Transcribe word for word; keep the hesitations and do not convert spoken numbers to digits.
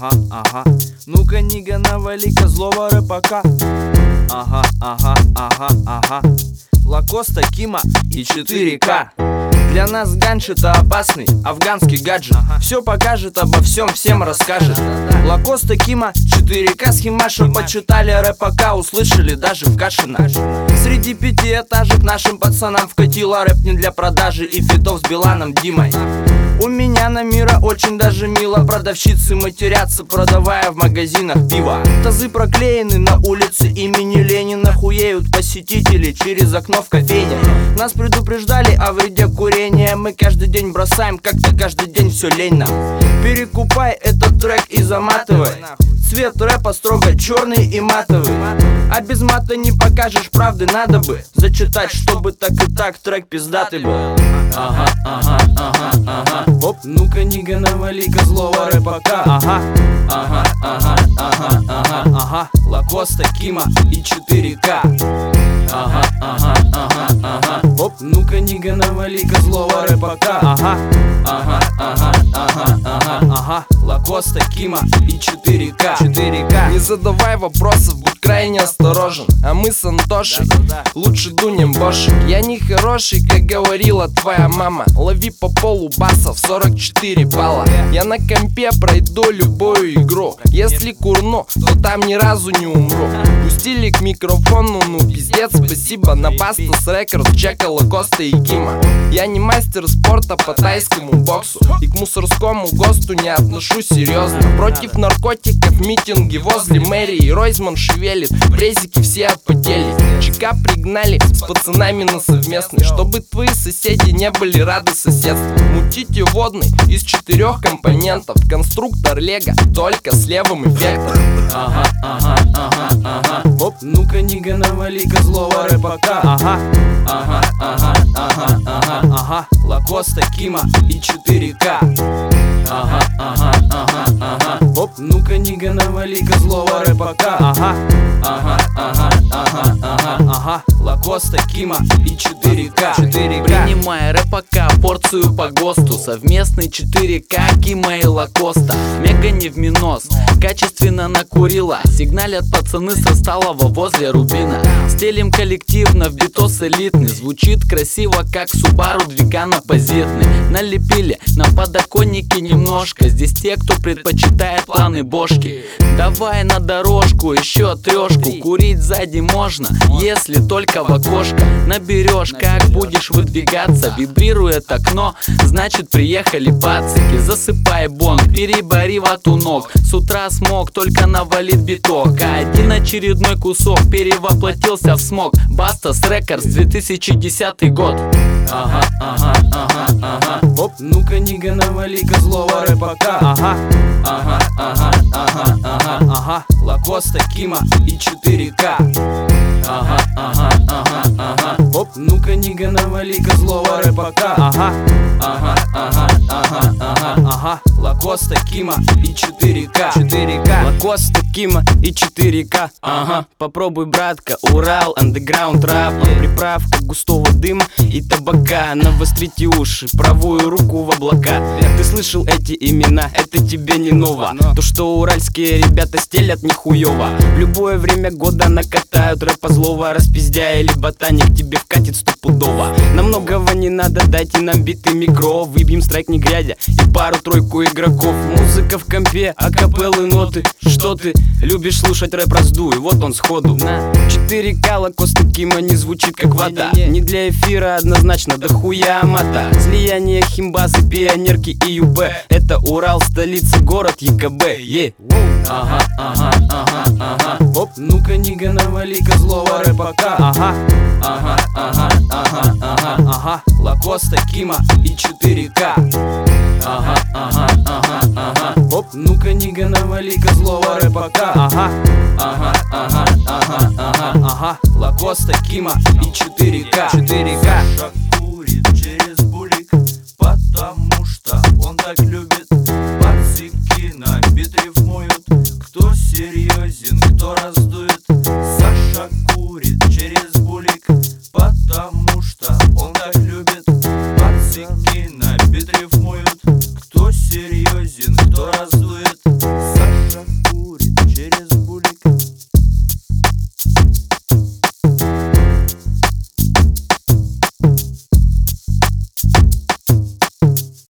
ага, ага. Ну-ка, нига, навали-ка злого рэпака. Ага, ага, ага, ага. Лакоста, Кима и четыре ка. Для нас ганч это опасный афганский гаджет. Все покажет, обо всем всем расскажет. Лакоста, Кима, четыре ка схемаша. Почитали рэпака, услышали даже в Кашино. Среди пятиэтажек нашим пацанам вкатила рэп не для продажи и фитов с Биланом Димой. У меня на мира очень даже мило. Продавщицы матерятся, продавая в магазинах пиво. Тазы проклеены на улице имени Ленина. Хуеют посетители через окно в кофейне. Нас предупреждали о вреде курения. Мы каждый день бросаем, как-то каждый день все лень нам. Перекупай этот трек и заматывай. Цвет рэпа строго черный и матовый. А без мата не покажешь правды, надо бы зачитать, чтобы так и так трек пиздатый был. Ага, ага, ага, ага. Оп, ну-ка, нига, навали-ка злого рэпака. Ага, ага, ага, ага, ага, ага. Лакоста, Кима и четыре ка. Ага, ага, ага, ага. Оп, ну-ка, нига, навали-ка злого рэпака. Ага, ага, ага, ага, ага, ага. Лакоста, Кима и четыре ка. Не задавай вопросов, будь крайне осторожен. А мы с Антошей лучше дунем бошек. Я не хороший, как говорила твоя мама. Лови по полу басов сорок четыре балла. Я на компе пройду любую игру. Если курну, то там ни разу не умру. Пустили к микрофону, ну пиздец, спасибо. На Бастас Рекордс, Чека, Лакоста и Кима. Я не мастер спорта по тайскому боксу и к мусорскому ГОСТу не отношусь серьезно. Против наркотиков митинги возле мэрии. Ройзман шевелит, презики все опотели. ЧК пригнали с пацанами на совместный, чтобы твои соседи не были рады соседству. Мутите водный из четырех компонентов. Конструктор Лего, только с левым эффектом. Ага, ага, ага, ага. Оп, ну-ка, нига, навали-ка злого рэпака. Ага, ага, ага, ага, ага, ага. Лакоста, Кима и четыре ка. Ага, ага, ага, ага. Оп, ну-ка, нига, навали-ка злого рэпака. Ага, ага, ага, ага, ага, ага. Лакоста, Кима и четыре ка. Принимай рэпака порцию по ГОСТу. Совместный четыре ка, Кима и Лакоста. Мега не в минус, качественно накурила. Сигналят пацаны со Сталова возле Рубина. Стелим коллективно в битос элитный. Звучит красиво, как Субару двиган оппозитный. Налепили на подоконнике немножко. Здесь те, кто предпочитает планы бошки. Давай на дорожку еще трешку. Курить сзади можно, если только в окошко. Наберешь, как будешь выдвигаться. Вибрирует окно, значит приехали пацики. Засыпай бонг, перебори вату ног. С утра смог, только навалит биток. А один очередной кусок перевоплотился в смог. Бастас Рекордс, две тысячи десятый год. Ага, ага, ага, ага. Оп, ну-ка, нига, навали-ка злого рэпака. Ага, ага, ага, ага, ага, ага. Лакоста, Кима и четыре ка. Ага, ага, ага, ага. Оп, ну-ка, нига, навали-ка злого рэпака. Ага, ага, ага, ага, ага, ага. Лакоста, Кима и четыре ка. Лакоста, Кима и четыре ка. Ага, попробуй, братка, Урал, андеграунд рэп. Приправка густого дыма и табака. Навострите уши, правую руку в облака. Ты слышал эти имена, это тебе не ново. То, что уральские ребята стелят нихуево. В любое время года накатают рэпа злого. Распиздяя или ботаник тебе вкатит стопудово. Нам многого не надо, дайте нам биты микро. Выбьем страйк не глядя и пару-тройку игроков. Музыка в компе, акапеллы, ноты. Что ты любишь слушать рэп, раздуй, вот он сходу. четыре ка, Лакоста, Кима не звучит как вода. Не для эфира однозначно, да хуя мата. Слияние химбазы, пионерки и ю бэ. Это Урал, столица, город е ка бэ. е. Ага, ага, ага, ага. Оп, ну-ка, нига, навали-ка злого рэпака. Ага, ага, ага, ага, ага, ага. Лакоста, Кима и четыре ка. Ага, ага, ага, ага. Оп, ну-ка, нига, навали-ка злого рэпака. Ага, ага, ага, ага, ага, ага. Лакоста, Кима и четыре ка. Саша курит через булик, потому что он так любит. Пацики на бит рифмуют, кто серьезен, кто раздует. Саша курит через булик, потому что он так